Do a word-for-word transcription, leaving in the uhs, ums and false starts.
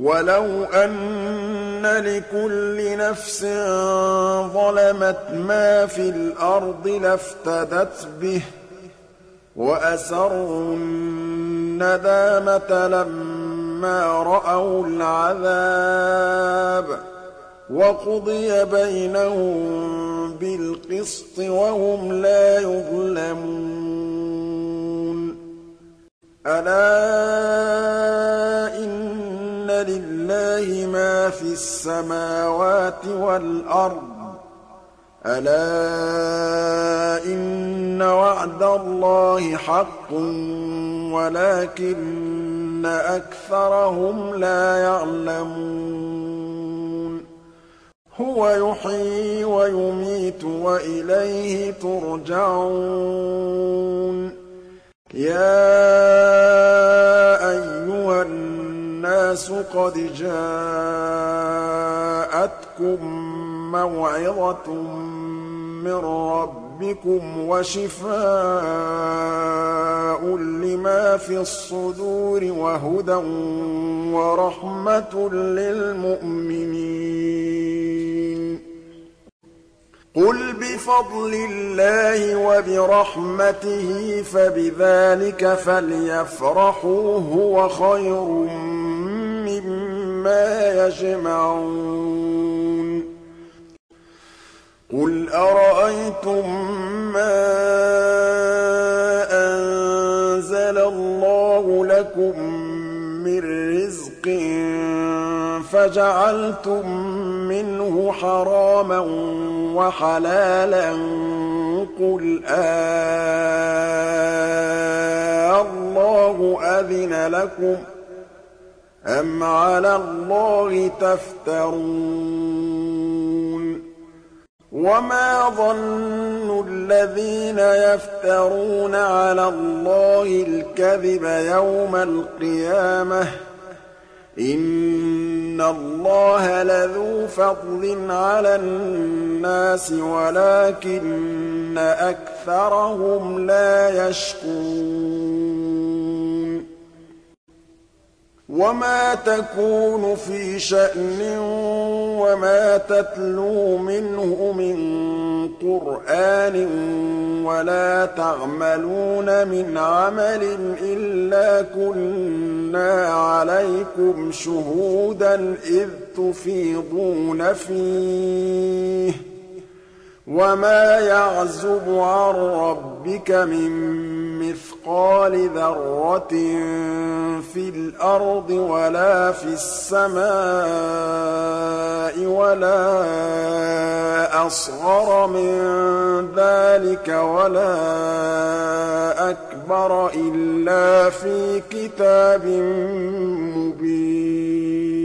وَلَوْ أَنَّ لِكُلِّ نَفْسٍ ظَلَمَتْ مَا فِي الْأَرْضِ لَافْتَدَتْ بِهِ ۗ وَأَسَرُّوا النَّدَامَةَ لَمَّا رَأَوُا الْعَذَابَ ۖ وَقُضِيَ بَيْنَهُم بِالْقِسْطِ وَهُمْ لَا يُظْلَمُونَ أَلَا إِنَّ لِلَّهِ مَا فِي السَّمَاوَاتِ وَالْأَرْضِ ۗ أَلَا إِنَّ وَعْدَ اللَّهِ حَقٌّ وَلَٰكِنَّ أَكْثَرَهُمْ لَا يَعْلَمُونَ هُوَ يُحْيِي وَيُمِيتُ وَإِلَيْهِ تُرْجَعُونَ يَا أَيُّهَا النَّاسُ قَدْ جَاءَتْكُم مَّوْعِظَةٌ مِّن رَّبِّكُمْ وَشِفَاءٌ لِّمَا فِي الصُّدُورِ وَهُدًى وَرَحْمَةٌ لِّلْمُؤْمِنِينَ قُلْ بِفَضْلِ اللَّهِ وَبِرَحْمَتِهِ فَبِذَٰلِكَ فَلْيَفْرَحُوا هُوَ خَيْرٌ مِّمَّا يَجْمَعُونَ قُلْ أَرَأَيْتُم مَّا أَنزَلَ اللَّهُ لَكُم مِّن رِّزْقٍ فَجَعَلْتُم مِّنْهُ حَرَامًا وَحَلَالًا قُلْ آللَّهُ أَذِنَ لَكُمْ أَمْ عَلَى اللَّهِ تَفْتَرُونَ وَمَا ظَنُّ الَّذِينَ يَفْتَرُونَ عَلَى اللَّهِ الْكَذِبَ يَوْمَ الْقِيَامَةِ ۗ إِنَّ اللَّهَ لَذُو فَضْلٍ عَلَى النَّاسِ وَلَٰكِنَّ أَكْثَرَهُمْ لَا يَشْكُرُونَ وَمَا تَكُونُ فِي شَأْنٍ وَمَا تَتْلُو مِنْهُ مِن قُرْآنٍ وَلَا تَعْمَلُونَ مِنْ عَمَلٍ إِلَّا كُنَّا عَلَيْكُمْ شُهُودًا إِذْ تُفِيضُونَ فِيهِ ۚ وَمَا يَعْزُبُ عَن رَّبِّكَ مِن مِّثْقَالِ ذَرَّةٍ فِي الْأَرْضِ وَلَا فِي السَّمَاءِ وَلَا أَصْغَرَ مِن ذَٰلِكَ وَلَا أَكْبَرَ إِلَّا فِي كِتَابٍ مُّبِينٍ